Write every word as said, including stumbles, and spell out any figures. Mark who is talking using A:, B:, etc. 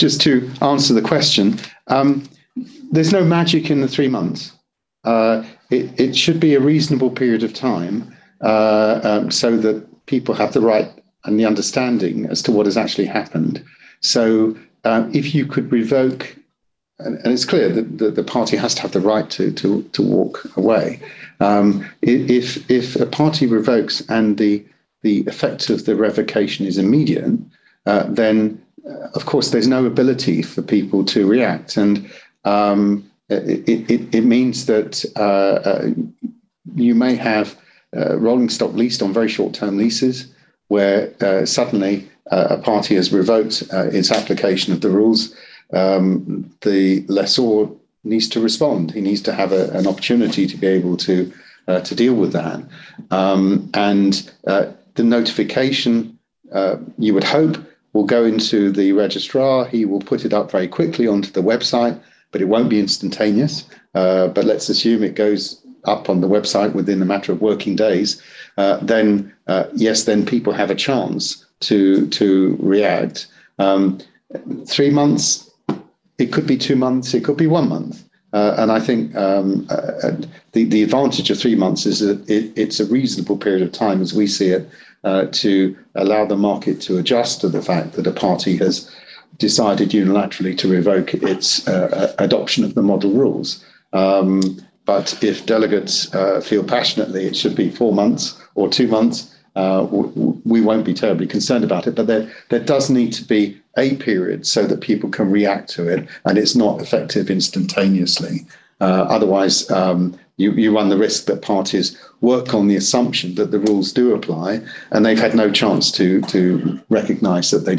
A: just to answer the question, um, there's no magic in the three months. Uh, it, it should be a reasonable period of time uh, um, so that people have the right and the understanding as to what has actually happened. So uh, if you could revoke, and, and it's clear that the, the party has to have the right to to, to walk away. Um, if if a party revokes and the the effect of the revocation is immediate, uh, then uh, of course there's no ability for people to react, and um, it, it, it means that uh, uh, you may have uh, rolling stock leased on very short-term leases, where uh, suddenly uh, a party has revoked uh, its application of the rules. Um, the lessor needs to respond. He needs to have a, an opportunity to be able to uh, to deal with that. Um, and uh, the notification, uh, you would hope, will go into the registrar. He will put it up very quickly onto the website, but it won't be instantaneous. Uh, but let's assume it goes up on the website within a matter of working days. Uh, then, uh, yes, then people have a chance to to react. Um, three months, it could be two months, it could be one month. Uh, and I think um, uh, the, the advantage of three months is that it, it's a reasonable period of time, as we see it, uh, to allow the market to adjust to the fact that a party has decided unilaterally to revoke its uh, adoption of the model rules. Um, but if delegates uh, feel passionately it should be four months or two months, uh, we won't be terribly concerned about it. But there, there does need to be a period so that people can react to it, and it's not effective instantaneously. Uh, otherwise, um, you, you run the risk that parties work on the assumption that the rules do apply, and they've had no chance to to recognise that they